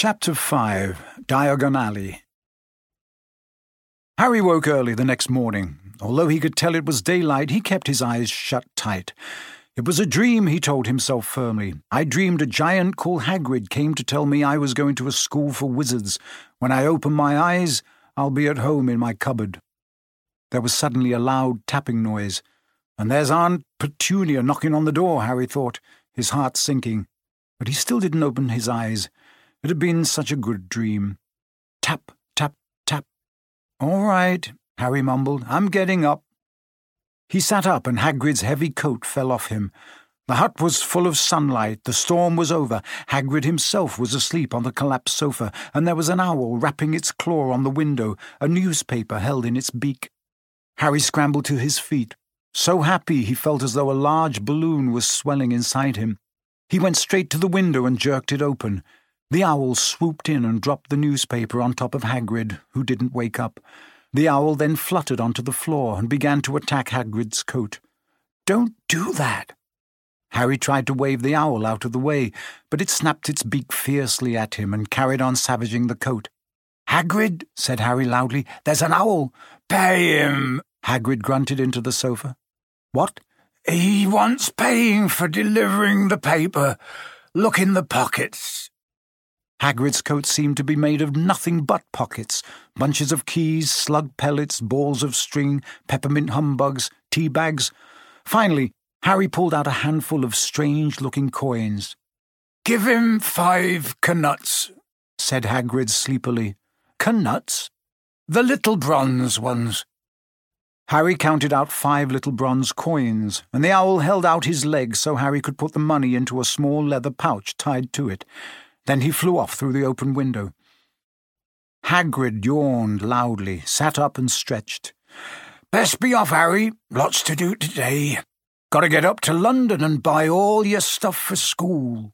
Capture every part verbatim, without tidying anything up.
Chapter five. Diagon Alley. Harry woke early the next morning. Although he could tell it was daylight, he kept his eyes shut tight. It was a dream, he told himself firmly. I dreamed a giant called Hagrid came to tell me I was going to a school for wizards. When I open my eyes, I'll be at home in my cupboard. There was suddenly a loud tapping noise. And there's Aunt Petunia knocking on the door, Harry thought, his heart sinking. But he still didn't open his eyes. It had been such a good dream. Tap, tap, tap. "All right," Harry mumbled. "I'm getting up." He sat up and Hagrid's heavy coat fell off him. The hut was full of sunlight. The storm was over. Hagrid himself was asleep on the collapsed sofa, and there was an owl rapping its claw on the window, a newspaper held in its beak. Harry scrambled to his feet. So happy he felt as though a large balloon was swelling inside him. He went straight to the window and jerked it open. The owl swooped in and dropped the newspaper on top of Hagrid, who didn't wake up. The owl then fluttered onto the floor and began to attack Hagrid's coat. "Don't do that!" Harry tried to wave the owl out of the way, but it snapped its beak fiercely at him and carried on savaging the coat. "Hagrid," said Harry loudly, "there's an owl." "Pay him," Hagrid grunted into the sofa. "What?" "He wants paying for delivering the paper. Look in the pockets." Hagrid's coat seemed to be made of nothing but pockets, bunches of keys, slug pellets, balls of string, peppermint humbugs, tea bags. Finally, Harry pulled out a handful of strange-looking coins. "Give him five Knuts," said Hagrid sleepily. "Knuts?" "The little bronze ones." Harry counted out five little bronze coins, and the owl held out his leg so Harry could put the money into a small leather pouch tied to it. Then he flew off through the open window. Hagrid yawned loudly, sat up and stretched. "Best be off, Harry. Lots to do today. Got to get up to London and buy all your stuff for school."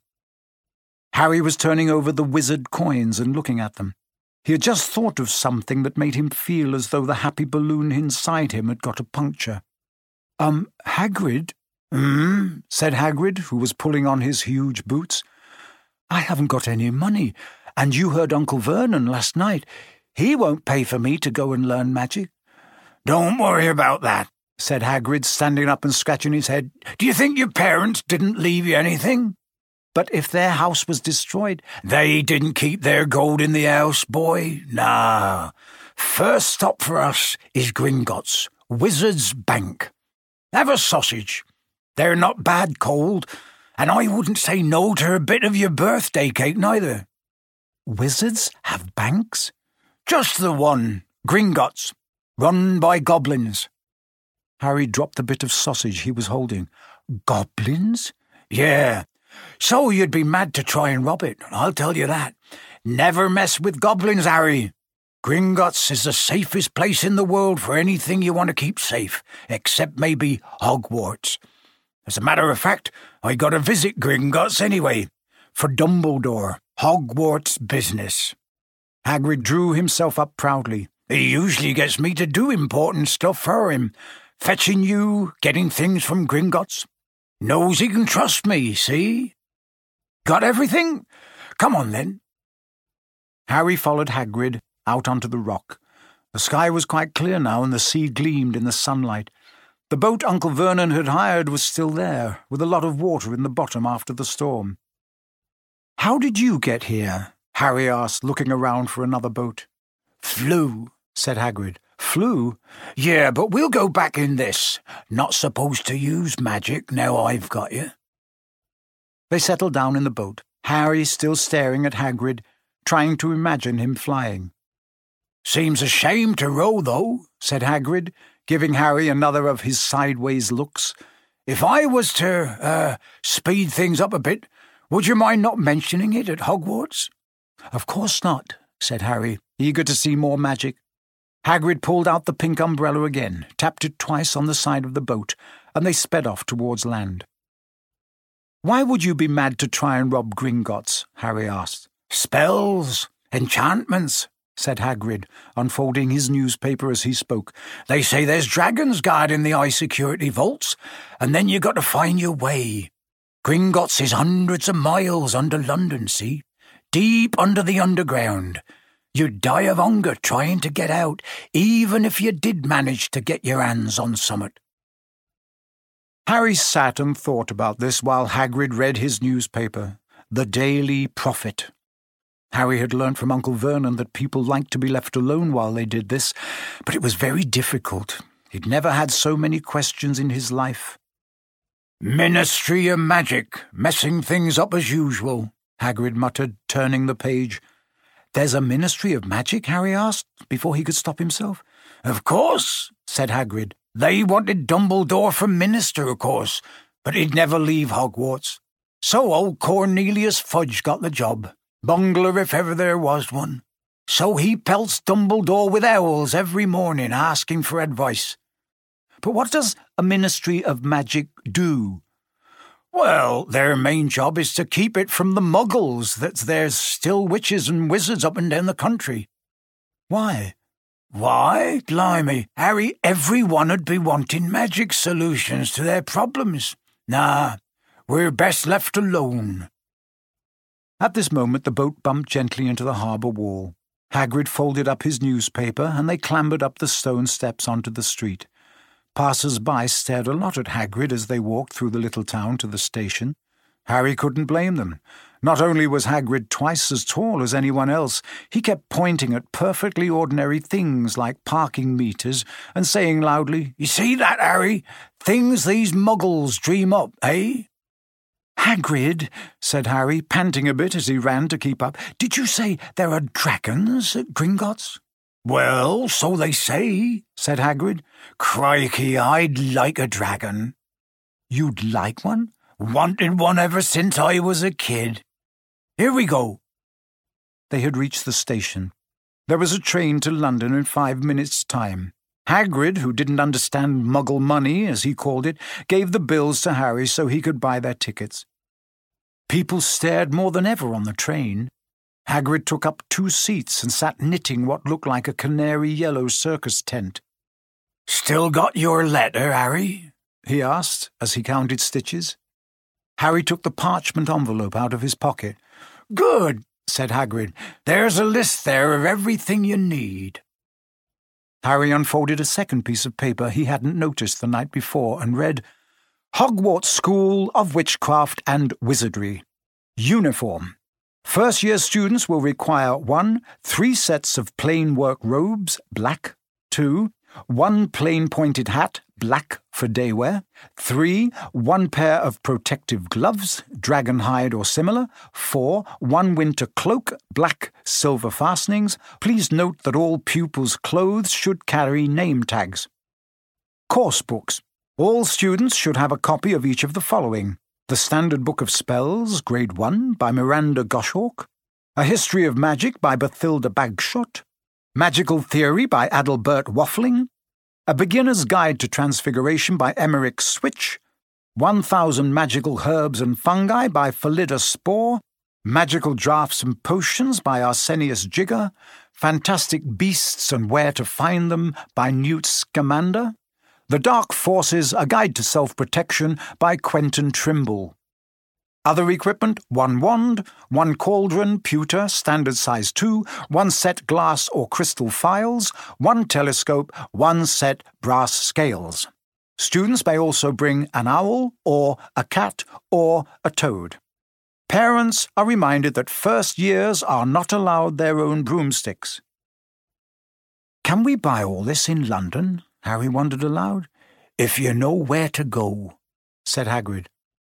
Harry was turning over the wizard coins and looking at them. He had just thought of something that made him feel as though the happy balloon inside him had got a puncture. Um, Hagrid?" "Hmm?" said Hagrid, who was pulling on his huge boots. "I haven't got any money, and you heard Uncle Vernon last night. He won't pay for me to go and learn magic." "Don't worry about that," said Hagrid, standing up and scratching his head. "Do you think your parents didn't leave you anything?" "But if their house was destroyed—" "They didn't keep their gold in the house, boy. Nah. First stop for us is Gringotts, Wizard's Bank. Have a sausage. They're not bad cold, and I wouldn't say no to a bit of your birthday cake neither." "Wizards have banks?" "Just the one, Gringotts, run by goblins." Harry dropped the bit of sausage he was holding. "Goblins?" "Yeah. So you'd be mad to try and rob it, I'll tell you that. Never mess with goblins, Harry. Gringotts is the safest place in the world for anything you want to keep safe, except maybe Hogwarts. As a matter of fact, I got to visit Gringotts anyway, for Dumbledore, Hogwarts business." Hagrid drew himself up proudly. "He usually gets me to do important stuff for him, fetching you, getting things from Gringotts. Knows he can trust me, see? Got everything? Come on, then." Harry followed Hagrid out onto the rock. The sky was quite clear now, and the sea gleamed in the sunlight. The boat Uncle Vernon had hired was still there, with a lot of water in the bottom after the storm. "How did you get here?" Harry asked, looking around for another boat. "Flew," said Hagrid. "Flew?" "Yeah, but we'll go back in this. Not supposed to use magic now I've got you." They settled down in the boat, Harry still staring at Hagrid, trying to imagine him flying. "Seems a shame to row, though," said Hagrid, giving Harry another of his sideways looks. "If I was to, uh, speed things up a bit, would you mind not mentioning it at Hogwarts?" "Of course not," said Harry, eager to see more magic. Hagrid pulled out the pink umbrella again, tapped it twice on the side of the boat, and they sped off towards land. "Why would you be mad to try and rob Gringotts?" Harry asked. "Spells, enchantments," said Hagrid, unfolding his newspaper as he spoke. "They say there's dragons guarding the high-security vaults, and then you got to find your way. Gringotts is hundreds of miles under London, see? deep under the underground. You'd die of hunger trying to get out, even if you did manage to get your hands on summit." Harry sat and thought about this while Hagrid read his newspaper, The Daily Prophet. Harry had learnt from Uncle Vernon that people liked to be left alone while they did this, but it was very difficult. He'd never had so many questions in his life. "Ministry of Magic, messing things up as usual," Hagrid muttered, turning the page. "There's a Ministry of Magic?" Harry asked, before he could stop himself. "Of course," said Hagrid. "They wanted Dumbledore for minister, of course, but he'd never leave Hogwarts. So old Cornelius Fudge got the job. Bungler if ever there was one. So he pelts Dumbledore with owls every morning, asking for advice." "But what does a Ministry of Magic do?" "Well, their main job is to keep it from the muggles that there's still witches and wizards up and down the country." "Why?" "Why, blimey, Harry, everyone would be wanting magic solutions to their problems. Nah, we're best left alone." At this moment the boat bumped gently into the harbour wall. Hagrid folded up his newspaper, and they clambered up the stone steps onto the street. Passers-by stared a lot at Hagrid as they walked through the little town to the station. Harry couldn't blame them. Not only was Hagrid twice as tall as anyone else, he kept pointing at perfectly ordinary things like parking meters and saying loudly, "You see that, Harry? Things these muggles dream up, eh?" "Hagrid," said Harry, panting a bit as he ran to keep up, "did you say there are dragons at Gringotts?" "Well, so they say," said Hagrid. "Crikey, I'd like a dragon." "You'd like one?" "Wanted one ever since I was a kid. Here we go." They had reached the station. There was a train to London in five minutes' time. Hagrid, who didn't understand muggle money, as he called it, gave the bills to Harry so he could buy their tickets. People stared more than ever on the train. Hagrid took up two seats and sat knitting what looked like a canary-yellow circus tent. "Still got your letter, Harry?" he asked as he counted stitches. Harry took the parchment envelope out of his pocket. "Good," said Hagrid. "There's a list there of everything you need." Harry unfolded a second piece of paper he hadn't noticed the night before and read, "Hogwarts School of Witchcraft and Wizardry. Uniform. First-year students will require one, three sets of plain work robes, black. Two, one plain pointed hat, black for day wear. Three, one pair of protective gloves, dragon hide or similar. Four, one winter cloak, black, silver fastenings. Please note that all pupils' clothes should carry name tags. Course books. All students should have a copy of each of the following: The Standard Book of Spells, Grade one, by Miranda Goshawk. A History of Magic by Bathilda Bagshot. Magical Theory by Adalbert Waffling. A Beginner's Guide to Transfiguration by Emmerich Switch. One Thousand Magical Herbs and Fungi by Phyllida Spore. Magical Draughts and Potions by Arsenius Jigger. Fantastic Beasts and Where to Find Them by Newt Scamander. The Dark Forces, A Guide to Self-Protection by Quentin Trimble. Other equipment, one wand, one cauldron, pewter, standard size two, one set glass or crystal phials, one telescope, one set brass scales. Students may also bring an owl or a cat or a toad. Parents are reminded that first years are not allowed their own broomsticks. "Can we buy all this in London?" Harry wondered aloud. "If you know where to go," said Hagrid.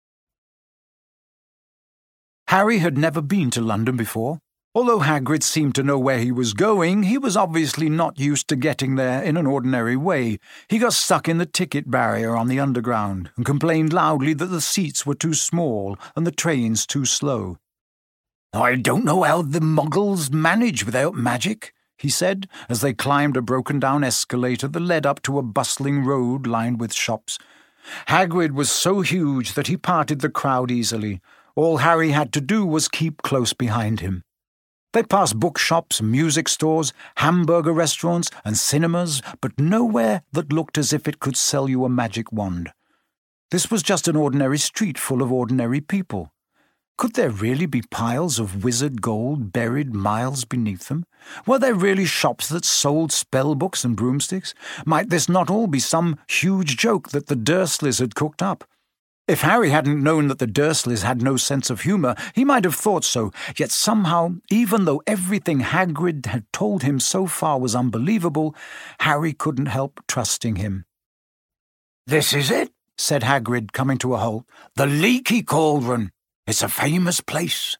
Harry had never been to London before. Although Hagrid seemed to know where he was going, he was obviously not used to getting there in an ordinary way. He got stuck in the ticket barrier on the Underground and complained loudly that the seats were too small and the trains too slow. "I don't know how the Muggles manage without magic," he said, as they climbed a broken-down escalator that led up to a bustling road lined with shops. Hagrid was so huge that he parted the crowd easily. All Harry had to do was keep close behind him. They passed bookshops, music stores, hamburger restaurants, and cinemas, but nowhere that looked as if it could sell you a magic wand. This was just an ordinary street full of ordinary people. Could there really be piles of wizard gold buried miles beneath them? Were there really shops that sold spell books and broomsticks? Might this not all be some huge joke that the Dursleys had cooked up? If Harry hadn't known that the Dursleys had no sense of humour, he might have thought so, yet somehow, even though everything Hagrid had told him so far was unbelievable, Harry couldn't help trusting him. "This is it," said Hagrid, coming to a halt. "The Leaky Cauldron. It's a famous place."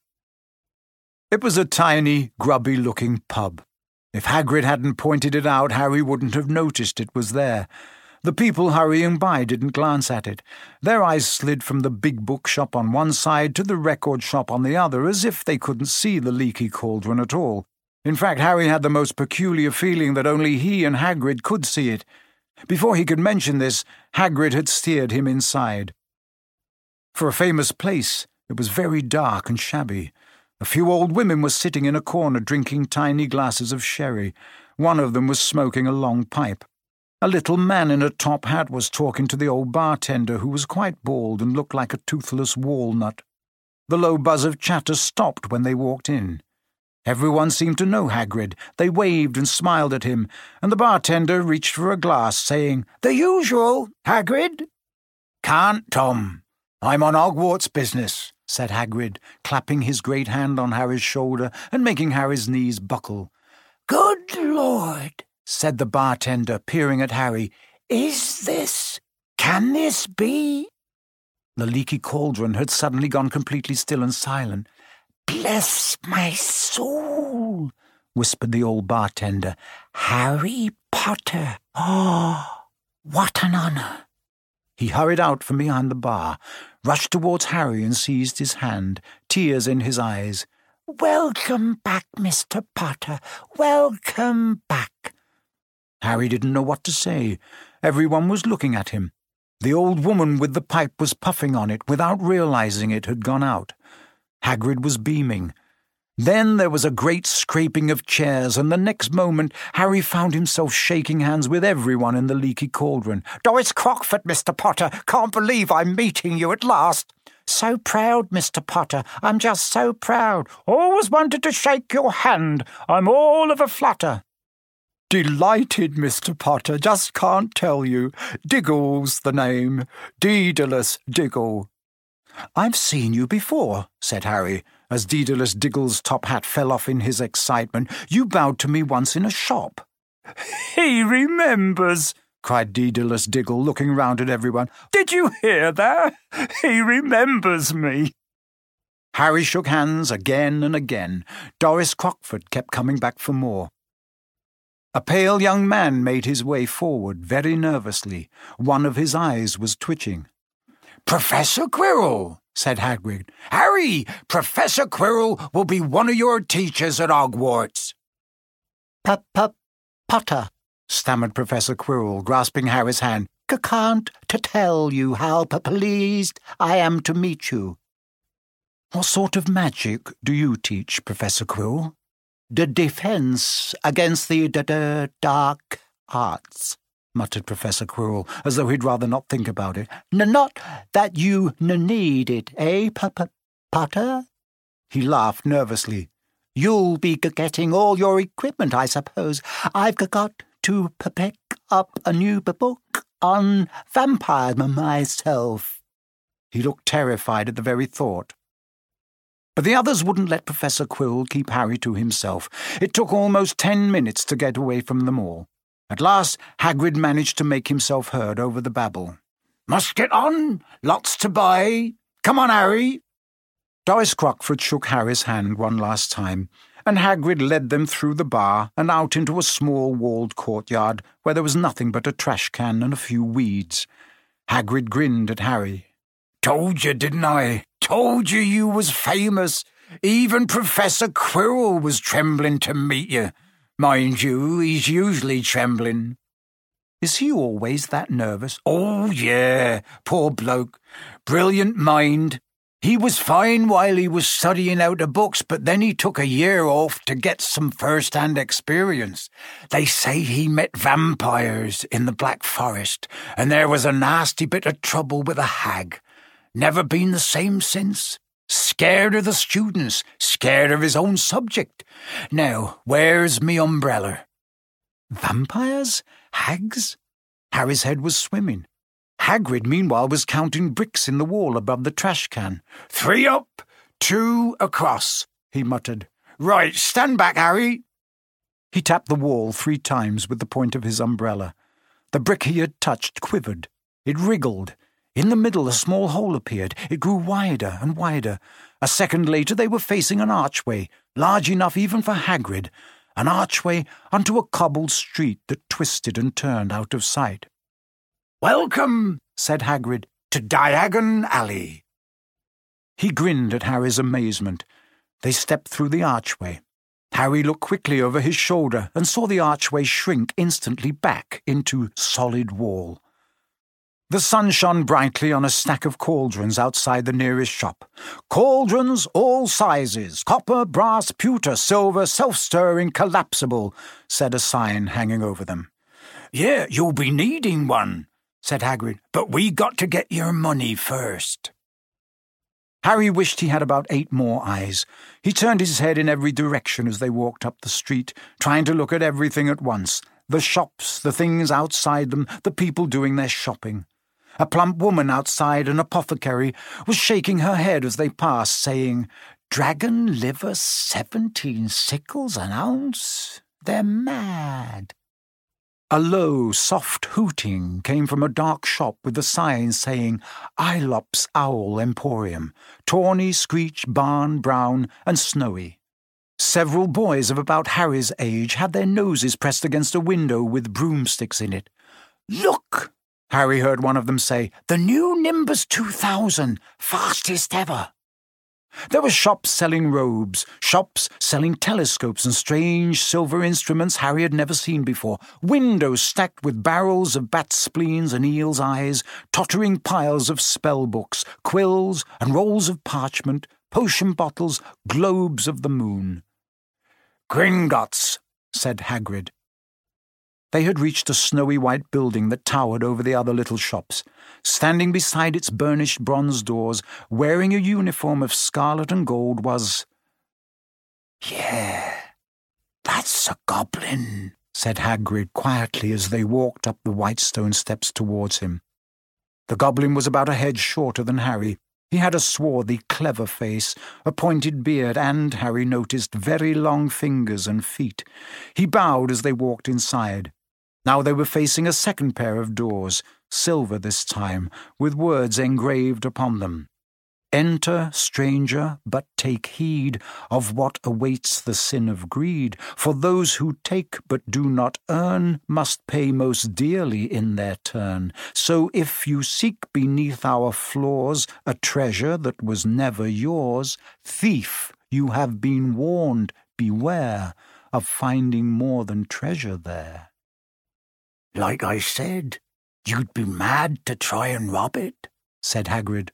It was a tiny, grubby-looking pub. If Hagrid hadn't pointed it out, Harry wouldn't have noticed it was there. The people hurrying by didn't glance at it. Their eyes slid from the big bookshop on one side to the record shop on the other, as if they couldn't see the Leaky Cauldron at all. In fact, Harry had the most peculiar feeling that only he and Hagrid could see it. Before he could mention this, Hagrid had steered him inside. For a famous place, it was very dark and shabby. A few old women were sitting in a corner drinking tiny glasses of sherry. One of them was smoking a long pipe. A little man in a top hat was talking to the old bartender, who was quite bald and looked like a toothless walnut. The low buzz of chatter stopped when they walked in. Everyone seemed to know Hagrid. They waved and smiled at him, and the bartender reached for a glass, saying, "The usual, Hagrid." "Can't, Tom. I'm on Hogwarts business," said Hagrid, clapping his great hand on Harry's shoulder and making Harry's knees buckle. "Good Lord," said the bartender, peering at Harry. "Is this... can this be—" The Leaky Cauldron had suddenly gone completely still and silent. "Bless my soul," whispered the old bartender. "Harry Potter. Oh, what an honour." He hurried out from behind the bar, rushed towards Harry and seized his hand, tears in his eyes. "Welcome back, Mister Potter. Welcome back." Harry didn't know what to say. Everyone was looking at him. The old woman with the pipe was puffing on it without realizing it had gone out. Hagrid was beaming. Then there was a great scraping of chairs, and the next moment Harry found himself shaking hands with everyone in the Leaky Cauldron. "Doris Crockford, Mister Potter. Can't believe I'm meeting you at last." "So proud, Mister Potter. I'm just so proud. Always wanted to shake your hand. I'm all of a flutter." "Delighted, Mister Potter. Just can't tell you. Diggle's the name. Daedalus Diggle." "I've seen you before," said Harry, as Daedalus Diggle's top hat fell off in his excitement. "You bowed to me once in a shop." "He remembers," cried Daedalus Diggle, looking round at everyone. "Did you hear that? He remembers me." Harry shook hands again and again. Doris Crockford kept coming back for more. A pale young man made his way forward very nervously. One of his eyes was twitching. "Professor Quirrell," said Hagrid. "Harry, Professor Quirrell will be one of your teachers at Hogwarts." "P-p-Potter," stammered Professor Quirrell, grasping Harry's hand. "Can't to tell you how pleased I am to meet you." "What sort of magic do you teach, Professor Quirrell?" "The defense against the d d dark arts," muttered Professor Quirrell, as though he'd rather not think about it. N "Not that you n need it, eh, P-p-Potter?" He laughed nervously. "You'll be g getting all your equipment, I suppose. I've g got to p pick up a new b book on vampires myself." He looked terrified at the very thought. But the others wouldn't let Professor Quirrell keep Harry to himself. It took almost ten minutes to get away from them all. At last, Hagrid managed to make himself heard over the babble. "Must get on. Lots to buy. Come on, Harry." Doris Crockford shook Harry's hand one last time, and Hagrid led them through the bar and out into a small walled courtyard where there was nothing but a trash can and a few weeds. Hagrid grinned at Harry. "Told you, didn't I? Told you you was famous. Even Professor Quirrell was trembling to meet you. Mind you, he's usually trembling." "Is he always that nervous?" "Oh, yeah, poor bloke. Brilliant mind. He was fine while he was studying out the books, but then he took a year off to get some first-hand experience. They say he met vampires in the Black Forest, and there was a nasty bit of trouble with a hag. Never been the same since. Scared of the students, scared of his own subject. Now, where's me umbrella?" Vampires? Hags? Harry's head was swimming. Hagrid, meanwhile, was counting bricks in the wall above the trash can. "Three up, two across," he muttered. "Right, stand back, Harry." He tapped the wall three times with the point of his umbrella. The brick he had touched quivered. It wriggled. In the middle a small hole appeared. It grew wider and wider. A second later they were facing an archway, large enough even for Hagrid, an archway onto a cobbled street that twisted and turned out of sight. "Welcome," said Hagrid, "to Diagon Alley." He grinned at Harry's amazement. They stepped through the archway. Harry looked quickly over his shoulder and saw the archway shrink instantly back into solid wall. The sun shone brightly on a stack of cauldrons outside the nearest shop. "Cauldrons, all sizes, copper, brass, pewter, silver, self-stirring, collapsible," said a sign hanging over them. "Yeah, you'll be needing one," said Hagrid, "but we got to get your money first." Harry wished he had about eight more eyes. He turned his head in every direction as they walked up the street, trying to look at everything at once. The shops, the things outside them, the people doing their shopping. A plump woman outside an apothecary was shaking her head as they passed, saying, "Dragon liver seventeen sickles an ounce? They're mad." A low, soft hooting came from a dark shop with a sign saying Aelop's Owl Emporium, tawny, screech, barn, brown, and snowy. Several boys of about Harry's age had their noses pressed against a window with broomsticks in it. "Look!" Harry heard one of them say, "the new Nimbus two thousand, fastest ever." There were shops selling robes, shops selling telescopes and strange silver instruments Harry had never seen before, windows stacked with barrels of bat spleens and eel's eyes, tottering piles of spell books, quills and rolls of parchment, potion bottles, globes of the moon. "Gringotts," said Hagrid. They had reached a snowy white building that towered over the other little shops. Standing beside its burnished bronze doors, wearing a uniform of scarlet and gold, was... "Yeah, that's a goblin," said Hagrid quietly as they walked up the white stone steps towards him. The goblin was about a head shorter than Harry. He had a swarthy, clever face, a pointed beard, and, Harry noticed, very long fingers and feet. He bowed as they walked inside. Now they were facing a second pair of doors, silver this time, with words engraved upon them. "Enter, stranger, but take heed of what awaits the sin of greed, for those who take but do not earn must pay most dearly in their turn. So if you seek beneath our floors a treasure that was never yours, thief, you have been warned, beware of finding more than treasure there." "Like I said, you'd be mad to try and rob it," said Hagrid.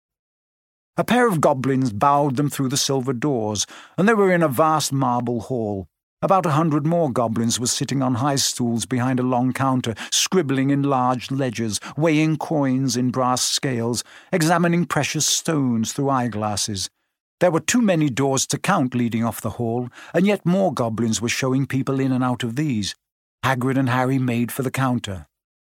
A pair of goblins bowed them through the silver doors, and they were in a vast marble hall. About a hundred more goblins were sitting on high stools behind a long counter, scribbling in large ledgers, weighing coins in brass scales, examining precious stones through eyeglasses. There were too many doors to count leading off the hall, and yet more goblins were showing people in and out of these. Hagrid and Harry made for the counter.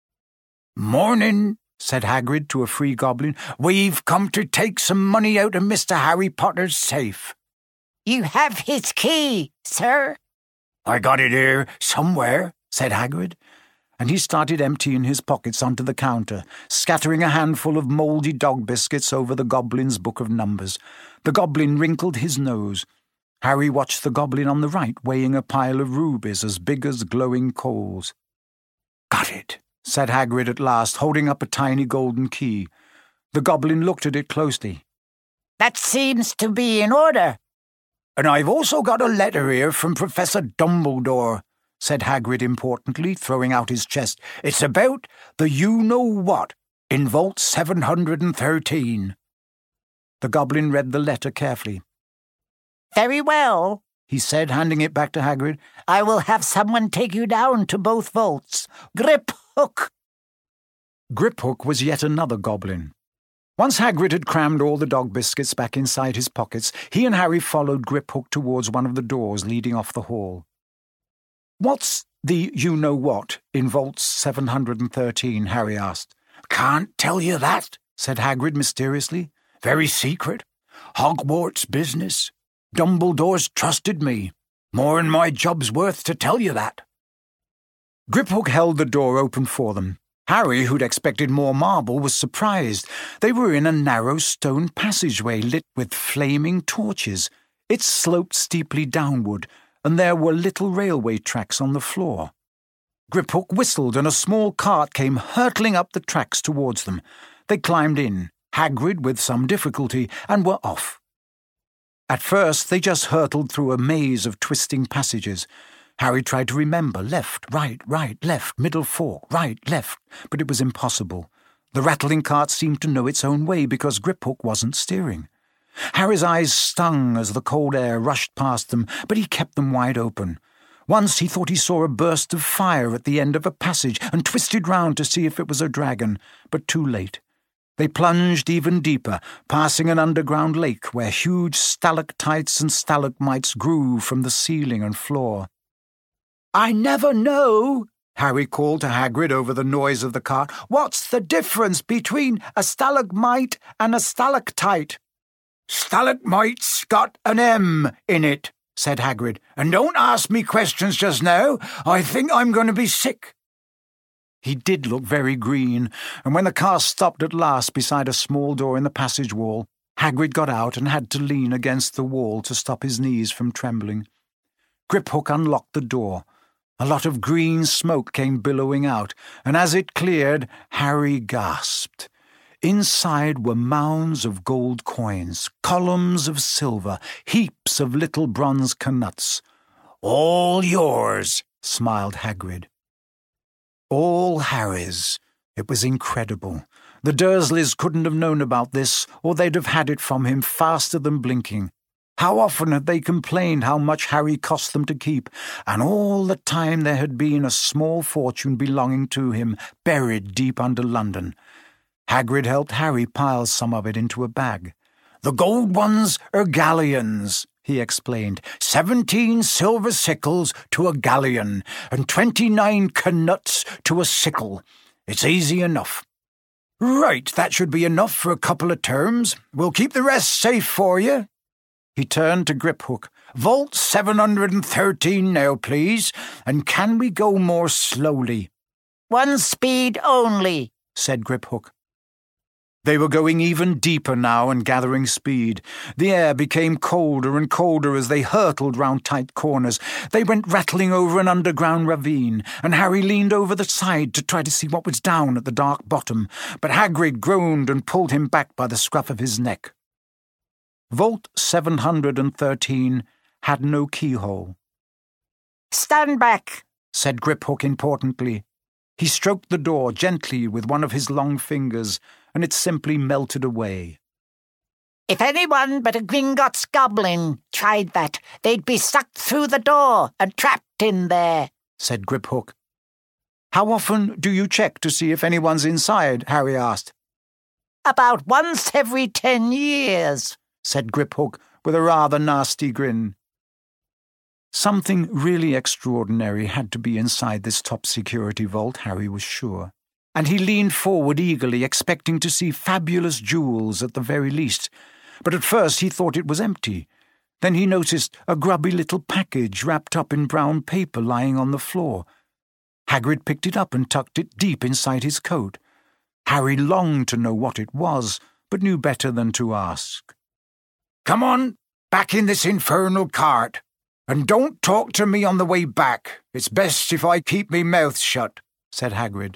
"Morning," said Hagrid to a free goblin. "We've come to take some money out of Mister Harry Potter's safe." "You have his key, sir." "I got it here somewhere," said Hagrid, and he started emptying his pockets onto the counter, scattering a handful of mouldy dog biscuits over the goblin's book of numbers. The goblin wrinkled his nose. Harry watched the goblin on the right weighing a pile of rubies as big as glowing coals. "Got it," said Hagrid at last, holding up a tiny golden key. The goblin looked at it closely. "That seems to be in order." "And I've also got a letter here from Professor Dumbledore," said Hagrid importantly, throwing out his chest. "It's about the you-know-what in Vault seven hundred thirteen. The goblin read the letter carefully. "Very well," he said, handing it back to Hagrid. "I will have someone take you down to both vaults. Griphook!" Griphook was yet another goblin. Once Hagrid had crammed all the dog biscuits back inside his pockets, he and Harry followed Griphook towards one of the doors leading off the hall. "What's the you-know-what in Vault seven hundred thirteen, Harry asked. "Can't tell you that," said Hagrid mysteriously. "Very secret. Hogwarts business. Dumbledore's trusted me. More'n my job's worth to tell you that." Griphook held the door open for them. Harry, who'd expected more marble, was surprised. They were in a narrow stone passageway lit with flaming torches. It sloped steeply downward, and there were little railway tracks on the floor. Griphook whistled, and a small cart came hurtling up the tracks towards them. They climbed in, Hagrid with some difficulty, and were off. At first they just hurtled through a maze of twisting passages. Harry tried to remember left, right, right, left, middle fork, right, left, but it was impossible. The rattling cart seemed to know its own way because Griphook wasn't steering. Harry's eyes stung as the cold air rushed past them, but he kept them wide open. Once he thought he saw a burst of fire at the end of a passage and twisted round to see if it was a dragon, but too late. They plunged even deeper, passing an underground lake where huge stalactites and stalagmites grew from the ceiling and floor. "I never know," Harry called to Hagrid over the noise of the cart. "What's the difference between a stalagmite and a stalactite?" "Stalagmite's got an M in it," said Hagrid. "And don't ask me questions just now. I think I'm going to be sick." He did look very green, and when the car stopped at last beside a small door in the passage wall, Hagrid got out and had to lean against the wall to stop his knees from trembling. Griphook unlocked the door. A lot of green smoke came billowing out, and as it cleared, Harry gasped. Inside were mounds of gold coins, columns of silver, heaps of little bronze knuts. "All yours," smiled Hagrid. All Harry's. It was incredible. The Dursleys couldn't have known about this, or they'd have had it from him faster than blinking. How often had they complained how much Harry cost them to keep, and all the time there had been a small fortune belonging to him buried deep under London. Hagrid helped Harry pile some of it into a bag. "The gold ones are galleons," he explained. "Seventeen silver sickles to a galleon, and twenty-nine knuts to a sickle. It's easy enough." "Right, that should be enough for a couple of terms. We'll keep the rest safe for you." He turned to Griphook. "Vault seven hundred thirteen now, please, and can we go more slowly?" "One speed only," said Griphook. They were going even deeper now and gathering speed. The air became colder and colder as they hurtled round tight corners. They went rattling over an underground ravine, and Harry leaned over the side to try to see what was down at the dark bottom, but Hagrid groaned and pulled him back by the scruff of his neck. Vault seven hundred thirteen had no keyhole. "Stand back," said Griphook importantly. He stroked the door gently with one of his long fingers, and it simply melted away. "If anyone but a Gringotts goblin tried that, they'd be sucked through the door and trapped in there," said Griphook. "How often do you check to see if anyone's inside?" Harry asked. "About once every ten years," said Griphook with a rather nasty grin. Something really extraordinary had to be inside this top-security vault, Harry was sure, and he leaned forward eagerly, expecting to see fabulous jewels at the very least. But at first he thought it was empty. Then he noticed a grubby little package wrapped up in brown paper lying on the floor. Hagrid picked it up and tucked it deep inside his coat. Harry longed to know what it was, but knew better than to ask. "Come on, back in this infernal cart. And don't talk to me on the way back. It's best if I keep me mouth shut," said Hagrid.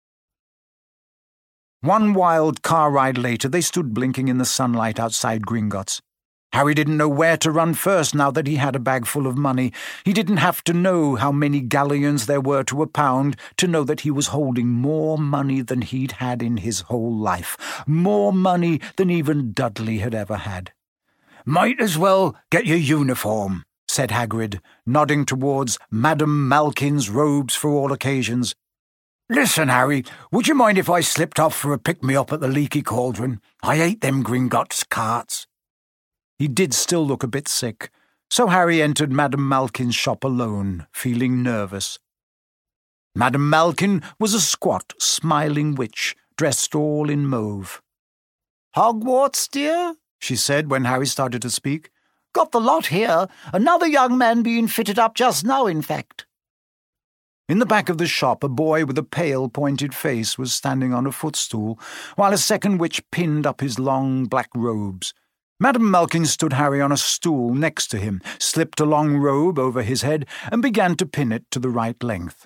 One wild car ride later, they stood blinking in the sunlight outside Gringotts. Harry didn't know where to run first now that he had a bag full of money. He didn't have to know how many galleons there were to a pound to know that he was holding more money than he'd had in his whole life, more money than even Dudley had ever had. "Might as well get your uniform," said Hagrid, nodding towards Madame Malkin's robes for all occasions. Listen, Harry, would you mind if I slipped off for a pick-me-up at the Leaky Cauldron? I hate them Gringotts carts. He did still look a bit sick, so Harry entered Madame Malkin's shop alone, feeling nervous. Madame Malkin was a squat, smiling witch, dressed all in mauve. "Hogwarts, dear?" she said when Harry started to speak. "Got the lot here. Another young man being fitted up just now, in fact." In the back of the shop, a boy with a pale, pointed face was standing on a footstool, while a second witch pinned up his long black robes. Madame Malkin stood Harry on a stool next to him, slipped a long robe over his head, and began to pin it to the right length.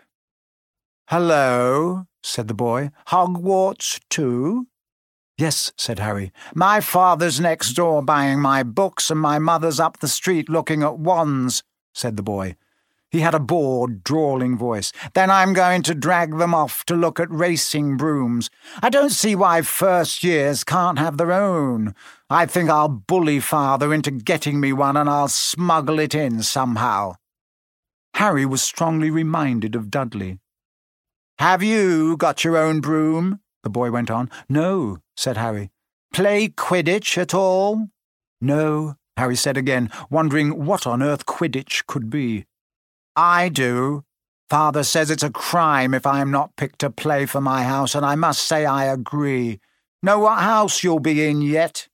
"Hello," said the boy. "Hogwarts, too?" "Yes," said Harry. "My father's next door buying my books, and my mother's up the street looking at wands," said the boy. He had a bored, drawling voice. "Then I'm going to drag them off to look at racing brooms. I don't see why first years can't have their own. I think I'll bully father into getting me one, and I'll smuggle it in somehow." Harry was strongly reminded of Dudley. "Have you got your own broom?" the boy went on. "No," said Harry. "Play Quidditch at all?" "No," Harry said again, wondering what on earth Quidditch could be. "I do. Father says it's a crime if I'm not picked to play for my house, and I must say I agree. Know what house you'll be in yet?"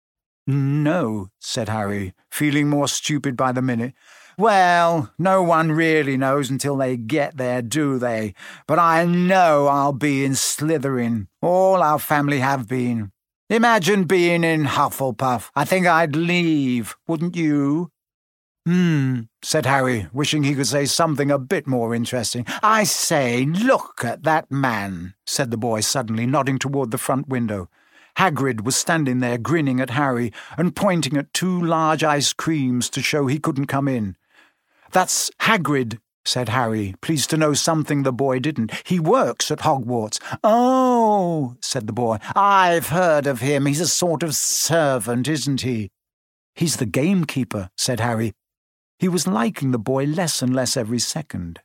"No," said Harry, feeling more stupid by the minute. "Well, no one really knows until they get there, do they? But I know I'll be in Slytherin. All our family have been. Imagine being in Hufflepuff. I think I'd leave, wouldn't you?" Hmm, said Harry, wishing he could say something a bit more interesting. "I say, look at that man," said the boy suddenly, nodding toward the front window. Hagrid was standing there grinning at Harry and pointing at two large ice creams to show he couldn't come in. "That's Hagrid," said Harry, pleased to know something the boy didn't. "He works at Hogwarts." "Oh," said the boy, "I've heard of him. He's a sort of servant, isn't he?" "He's the gamekeeper," said Harry. He was liking the boy less and less every second.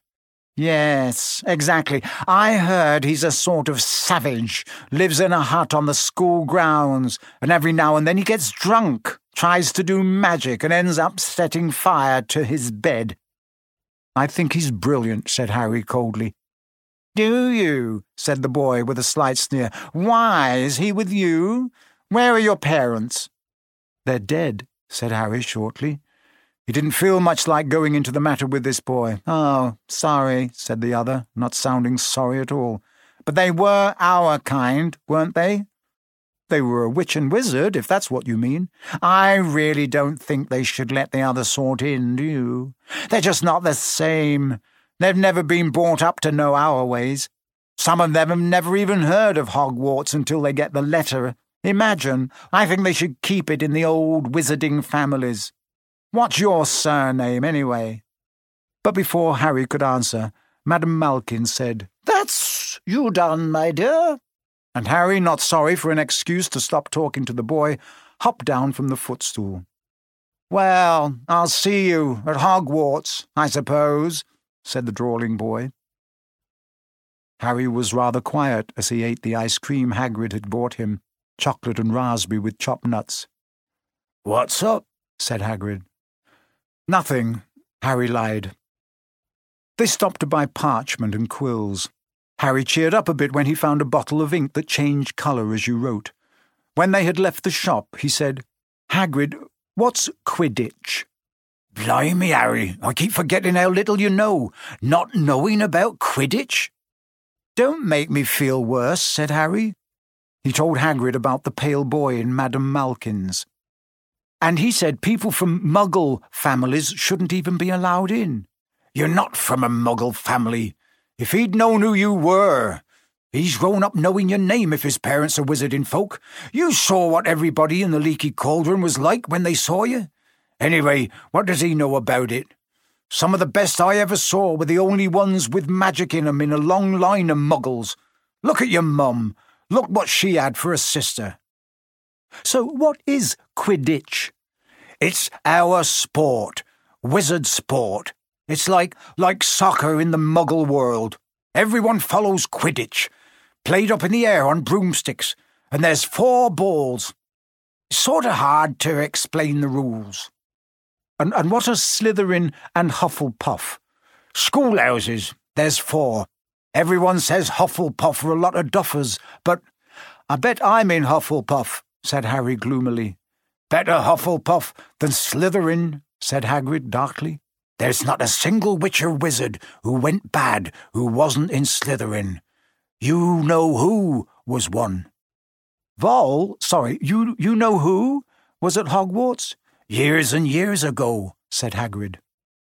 "Yes, exactly. I heard he's a sort of savage, lives in a hut on the school grounds, and every now and then he gets drunk, tries to do magic, and ends up setting fire to his bed." "I think he's brilliant," said Harry coldly. "Do you?" said the boy with a slight sneer. "Why, is he with you? Where are your parents?" "They're dead," said Harry shortly. He didn't feel much like going into the matter with this boy. "Oh, sorry," said the other, not sounding sorry at all. "But they were our kind, weren't they?" "They were a witch and wizard, if that's what you mean." "I really don't think they should let the other sort in, do you? They're just not the same. They've never been brought up to know our ways. Some of them have never even heard of Hogwarts until they get the letter. Imagine, I think they should keep it in the old wizarding families. What's your surname, anyway?" But before Harry could answer, Madame Malkin said, "That's you done, my dear." And Harry, not sorry for an excuse to stop talking to the boy, hopped down from the footstool. "Well, I'll see you at Hogwarts, I suppose," said the drawling boy. Harry was rather quiet as he ate the ice cream Hagrid had brought him, chocolate and raspberry with chopped nuts. "What's up?" said Hagrid. "Nothing," Harry lied. They stopped to buy parchment and quills. Harry cheered up a bit when he found a bottle of ink that changed colour as you wrote. When they had left the shop, he said, "Hagrid, what's Quidditch?" "Blimey, Harry, I keep forgetting how little you know. Not knowing about Quidditch?" "Don't make me feel worse," said Harry. He told Hagrid about the pale boy in Madame Malkin's. "And he said people from Muggle families shouldn't even be allowed in." "You're not from a Muggle family. If he'd known who you were. He's grown up knowing your name if his parents are wizarding folk. You saw what everybody in the Leaky Cauldron was like when they saw you. Anyway, what does he know about it? Some of the best I ever saw were the only ones with magic in 'em in a long line of Muggles. Look at your mum. Look what she had for a sister." "So what is Quidditch?" "It's our sport. Wizard sport. It's like, like soccer in the Muggle world. Everyone follows Quidditch, played up in the air on broomsticks, and there's four balls. It's sort of hard to explain the rules. And, and what are Slytherin and Hufflepuff? Schoolhouses, there's four. Everyone says Hufflepuff are a lot of duffers, but I bet I'm in Hufflepuff, said Harry gloomily. Better Hufflepuff than Slytherin, said Hagrid darkly. There's not a single witch or wizard who went bad who wasn't in Slytherin. You know who was one. Vol, sorry, you you know who was at Hogwarts? Years and years ago, said Hagrid.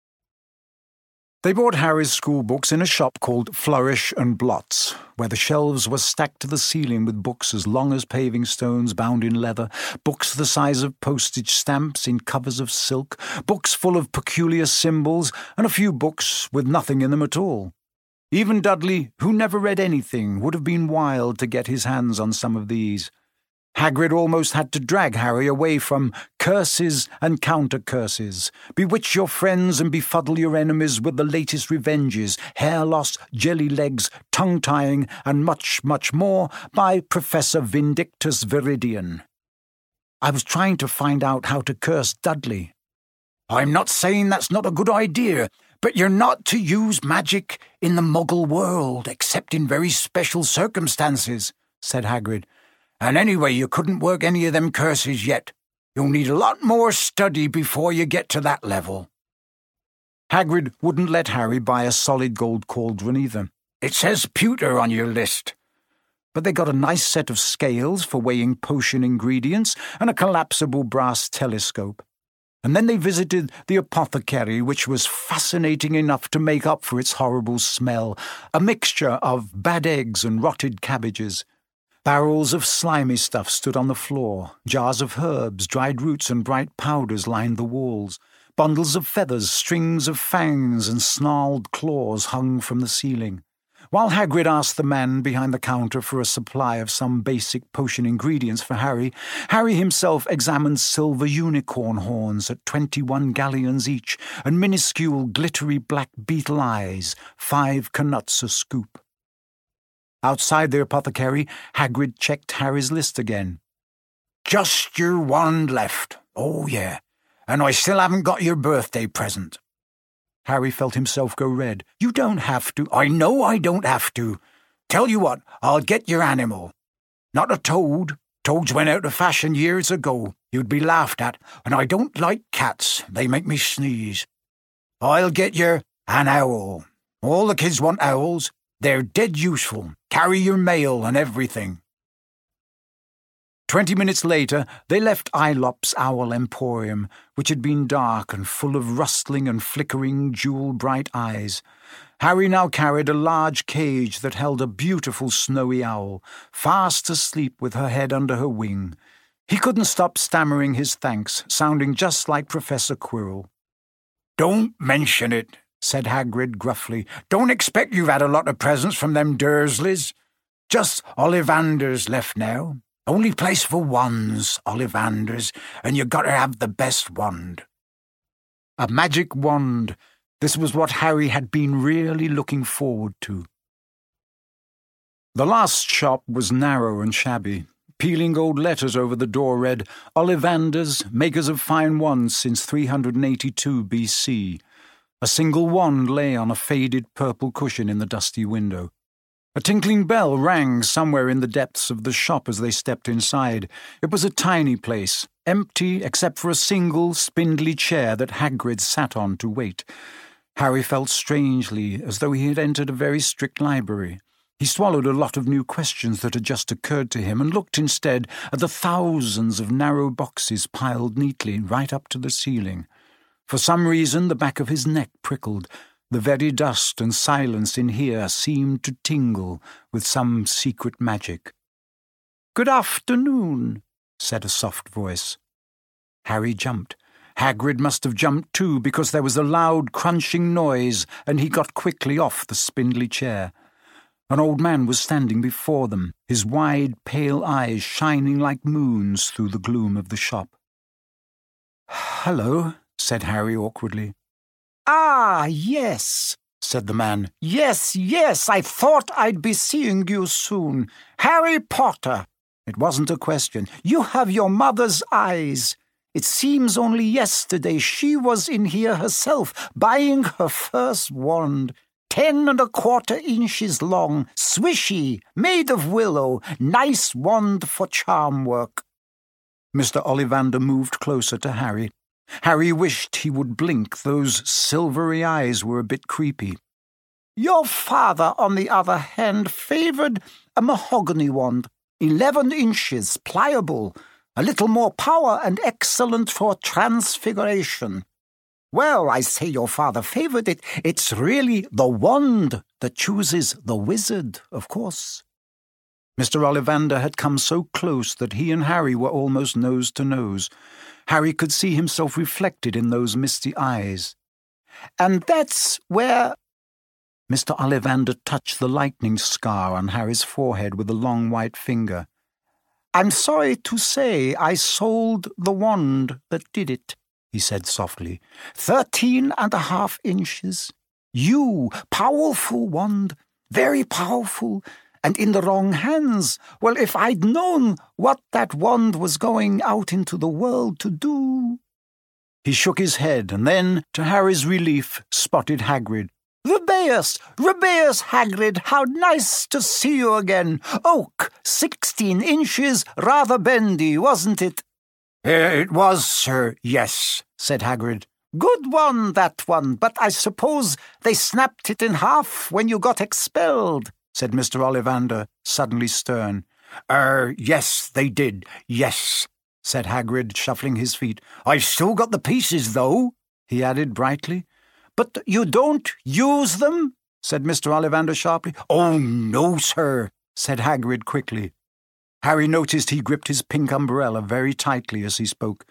They bought Harry's school books in a shop called Flourish and Blots, where the shelves were stacked to the ceiling with books as long as paving stones bound in leather, books the size of postage stamps in covers of silk, books full of peculiar symbols, and a few books with nothing in them at all. Even Dudley, who never read anything, would have been wild to get his hands on some of these. Hagrid almost had to drag Harry away from curses and counter-curses, bewitch your friends and befuddle your enemies with the latest revenges, hair loss, jelly legs, tongue-tying, and much, much more by Professor Vindictus Viridian. I was trying to find out how to curse Dudley. I'm not saying that's not a good idea, but you're not to use magic in the Muggle world, except in very special circumstances, said Hagrid. And anyway, you couldn't work any of them curses yet. You'll need a lot more study before you get to that level. Hagrid wouldn't let Harry buy a solid gold cauldron either. It says pewter on your list. But they got a nice set of scales for weighing potion ingredients and a collapsible brass telescope. And then they visited the apothecary, which was fascinating enough to make up for its horrible smell, a mixture of bad eggs and rotted cabbages. Barrels of slimy stuff stood on the floor. Jars of herbs, dried roots, and bright powders lined the walls. Bundles of feathers, strings of fangs, and snarled claws hung from the ceiling. While Hagrid asked the man behind the counter for a supply of some basic potion ingredients for Harry, Harry himself examined silver unicorn horns at twenty-one galleons each, and minuscule glittery black beetle eyes, five canuts a scoop. Outside the apothecary, Hagrid checked Harry's list again. Just your wand left. Oh, yeah. And I still haven't got your birthday present. Harry felt himself go red. You don't have to. I know I don't have to. Tell you what, I'll get your animal. Not a toad. Toads went out of fashion years ago. You'd be laughed at. And I don't like cats. They make me sneeze. I'll get you an owl. All the kids want owls. They're dead useful. Carry your mail and everything. Twenty minutes later, they left Ailop's Owl Emporium, which had been dark and full of rustling and flickering jewel-bright eyes. Harry now carried a large cage that held a beautiful snowy owl, fast asleep with her head under her wing. He couldn't stop stammering his thanks, sounding just like Professor Quirrell. Don't mention it, said Hagrid gruffly. Don't expect you've had a lot of presents from them Dursleys. Just Ollivanders left now. Only place for wands, Ollivanders, and you gotta have the best wand. A magic wand. This was what Harry had been really looking forward to. The last shop was narrow and shabby. Peeling gold letters over the door read, Ollivanders, makers of fine wands since three hundred eighty-two B C. A single wand lay on a faded purple cushion in the dusty window. A tinkling bell rang somewhere in the depths of the shop as they stepped inside. It was a tiny place, empty except for a single spindly chair that Hagrid sat on to wait. Harry felt strangely, as though he had entered a very strict library. He swallowed a lot of new questions that had just occurred to him and looked instead at the thousands of narrow boxes piled neatly right up to the ceiling. For some reason, the back of his neck prickled. The very dust and silence in here seemed to tingle with some secret magic. "Good afternoon," said a soft voice. Harry jumped. Hagrid must have jumped too, because there was a loud crunching noise, and he got quickly off the spindly chair. An old man was standing before them, his wide, pale eyes shining like moons through the gloom of the shop. "Hello," said Harry awkwardly. "Ah, yes," said the man. Yes, yes, I thought I'd be seeing you soon. Harry Potter. It wasn't a question. You have your mother's eyes. It seems only yesterday she was in here herself, buying her first wand. Ten and a quarter inches long, swishy, made of willow, nice wand for charm work. Mister Ollivander moved closer to Harry. Harry wished he would blink. Those silvery eyes were a bit creepy. Your father, on the other hand, favoured a mahogany wand, eleven inches, pliable, a little more power and excellent for transfiguration. Well, I say your father favoured it. It's really the wand that chooses the wizard, of course. Mister Ollivander had come so close that he and Harry were almost nose to nose. Harry could see himself reflected in those misty eyes. And that's where... Mister Ollivander touched the lightning scar on Harry's forehead with a long white finger. I'm sorry to say I sold the wand that did it, he said softly. Thirteen and a half inches. You, powerful wand, very powerful, and in the wrong hands. Well, if I'd known what that wand was going out into the world to do... He shook his head, and then, to Harry's relief, spotted Hagrid. Rubeus! Rubeus Hagrid, how nice to see you again. Oak, sixteen inches, rather bendy, wasn't it? It was, sir, yes, said Hagrid. Good one, that one, but I suppose they snapped it in half when you got expelled, said Mister Ollivander, suddenly stern. Er, yes, they did, yes, said Hagrid, shuffling his feet. I've still got the pieces, though, he added brightly. But you don't use them? Said Mister Ollivander sharply. Oh, no, sir, said Hagrid quickly. Harry noticed he gripped his pink umbrella very tightly as he spoke.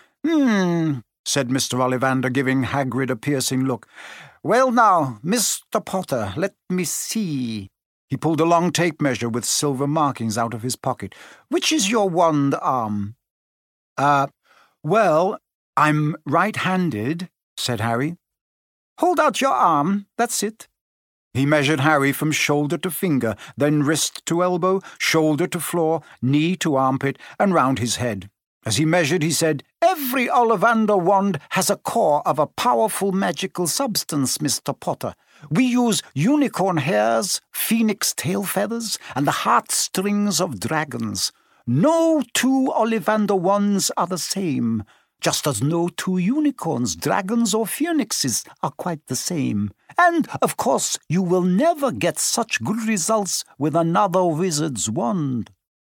Hmm, said Mister Ollivander, giving Hagrid a piercing look. Well now, Mister Potter, let me see. He pulled a long tape measure with silver markings out of his pocket. Which is your wand arm? Uh, well, I'm right-handed, said Harry. Hold out your arm, that's it. He measured Harry from shoulder to finger, then wrist to elbow, shoulder to floor, knee to armpit, and round his head. As he measured, he said, Every Ollivander wand has a core of a powerful magical substance, Mister Potter. We use unicorn hairs, phoenix tail feathers, and the heartstrings of dragons. No two Ollivander wands are the same, just as no two unicorns, dragons, or phoenixes are quite the same. And, of course, you will never get such good results with another wizard's wand.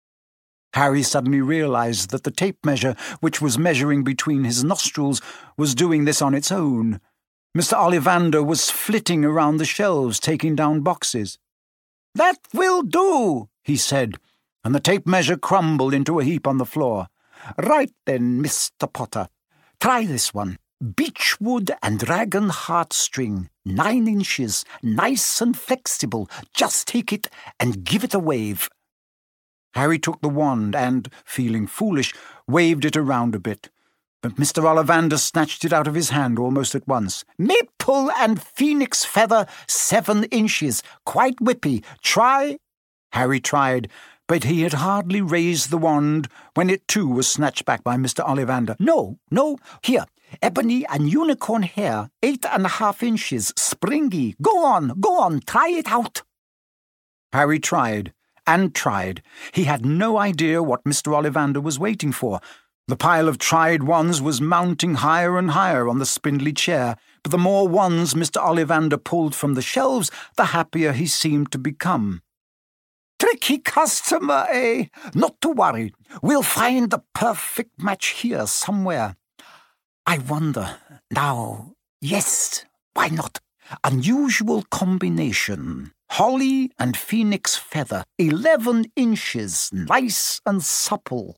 Harry suddenly realized that the tape measure, which was measuring between his nostrils, was doing this on its own. Mister Ollivander was flitting around the shelves, taking down boxes. That will do, he said, and the tape measure crumbled into a heap on the floor. Right then, Mister Potter. Try this one. Beechwood and dragon heartstring, nine inches, nice and flexible. Just take it and give it a wave. Harry took the wand and, feeling foolish, waved it around a bit. But Mister Ollivander snatched it out of his hand almost at once. Maple and phoenix feather, seven inches. Quite whippy. Try. Harry tried, but he had hardly raised the wand when it too was snatched back by Mister Ollivander. No, no, here, ebony and unicorn hair, eight and a half inches, springy. Go on, go on, try it out. Harry tried, and tried. He had no idea what Mister Ollivander was waiting for. The pile of tried wands was mounting higher and higher on the spindly chair, but the more wands Mister Ollivander pulled from the shelves, the happier he seemed to become. Tricky customer, eh? Not to worry. We'll find the perfect match here somewhere. I wonder. Now, yes, why not? Unusual combination. Holly and phoenix feather. Eleven inches. Nice and supple.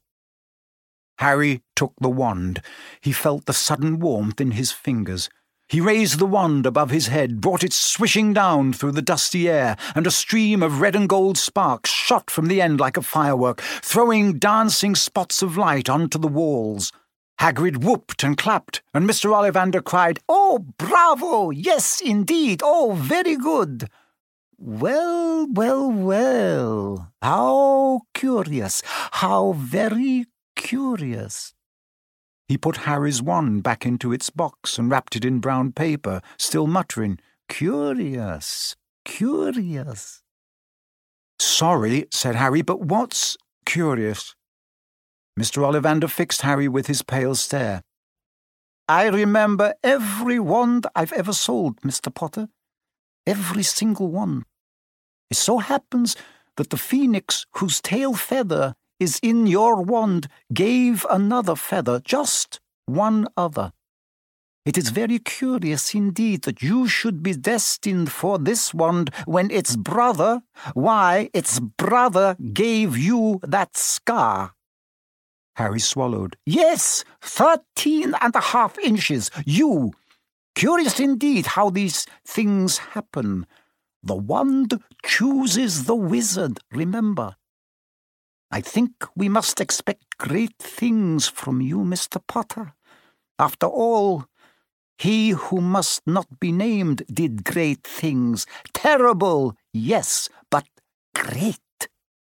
Harry took the wand. He felt the sudden warmth in his fingers. He raised the wand above his head, brought it swishing down through the dusty air, and a stream of red and gold sparks shot from the end like a firework, throwing dancing spots of light onto the walls. Hagrid whooped and clapped, and Mister Ollivander cried, "Oh, bravo! Yes, indeed! Oh, very good!" "Well, well, well! How curious! How very curious!" He put Harry's wand back into its box and wrapped it in brown paper, still muttering, "Curious, curious." "Sorry," said Harry, "but what's curious?" Mister Ollivander fixed Harry with his pale stare. "I remember every wand I've ever sold, Mister Potter. Every single one. It so happens that the phoenix whose tail feather is in your wand gave another feather, just one other. It is very curious indeed that you should be destined for this wand when its brother, why, its brother gave you that scar." Harry swallowed. "Yes, thirteen and a half inches. You. Curious indeed how these things happen. The wand chooses the wizard, remember. I think we must expect great things from you, Mister Potter. After all, he who must not be named did great things. Terrible, yes, but great."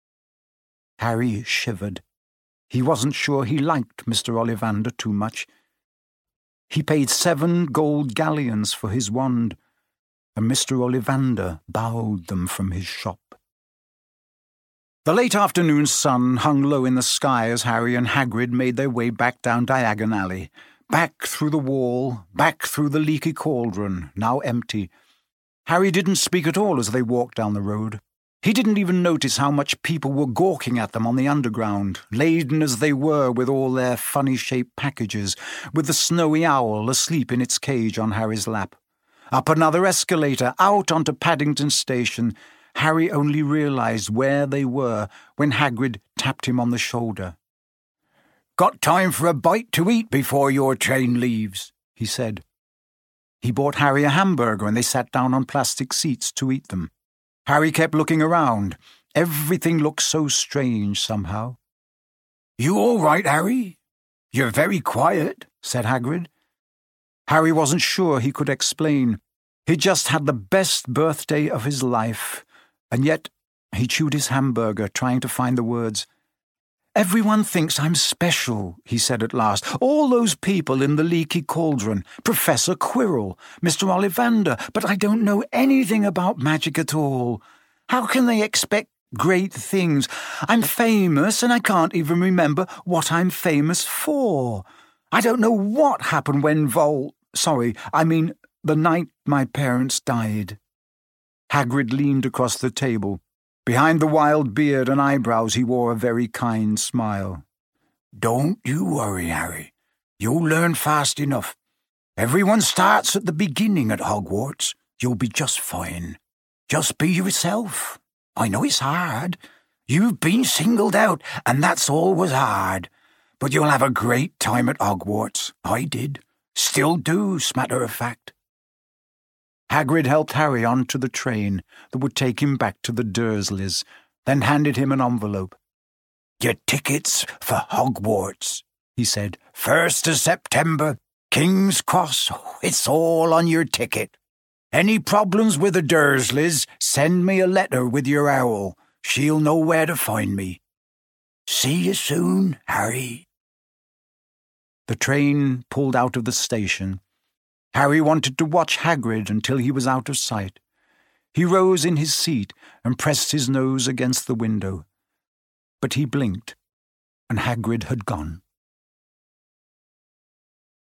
Harry shivered. He wasn't sure he liked Mister Ollivander too much. He paid seven gold galleons for his wand, and Mister Ollivander bowed them from his shop. The late afternoon sun hung low in the sky as Harry and Hagrid made their way back down Diagon Alley, back through the wall, back through the leaky cauldron, now empty. Harry didn't speak at all as they walked down the road. He didn't even notice how much people were gawking at them on the underground, laden as they were with all their funny-shaped packages, with the snowy owl asleep in its cage on Harry's lap. Up another escalator, out onto Paddington Station. Harry only realised where they were when Hagrid tapped him on the shoulder. "Got time for a bite to eat before your train leaves," he said. He bought Harry a hamburger and they sat down on plastic seats to eat them. Harry kept looking around. Everything looked so strange somehow. "You all right, Harry? You're very quiet," said Hagrid. Harry wasn't sure he could explain. He'd just had the best birthday of his life, and yet he chewed his hamburger, trying to find the words. "Everyone thinks I'm special," he said at last. "All those people in the leaky cauldron, Professor Quirrell, Mister Ollivander, but I don't know anything about magic at all. How can they expect great things? I'm famous, and I can't even remember what I'm famous for. I don't know what happened when Vol... Sorry, I mean the night my parents died." Hagrid leaned across the table. Behind the wild beard and eyebrows he wore a very kind smile. "Don't you worry, Harry. You'll learn fast enough. Everyone starts at the beginning at Hogwarts. You'll be just fine. Just be yourself. I know it's hard. You've been singled out, and that's always hard. But you'll have a great time at Hogwarts. I did. Still do, as a matter of fact." Hagrid helped Harry onto the train that would take him back to the Dursleys, then handed him an envelope. "Your tickets for Hogwarts," he said. "First of September, King's Cross. It's all on your ticket. Any problems with the Dursleys, send me a letter with your owl. She'll know where to find me. See you soon, Harry." The train pulled out of the station. Harry wanted to watch Hagrid until he was out of sight. He rose in his seat and pressed his nose against the window. But he blinked, and Hagrid had gone.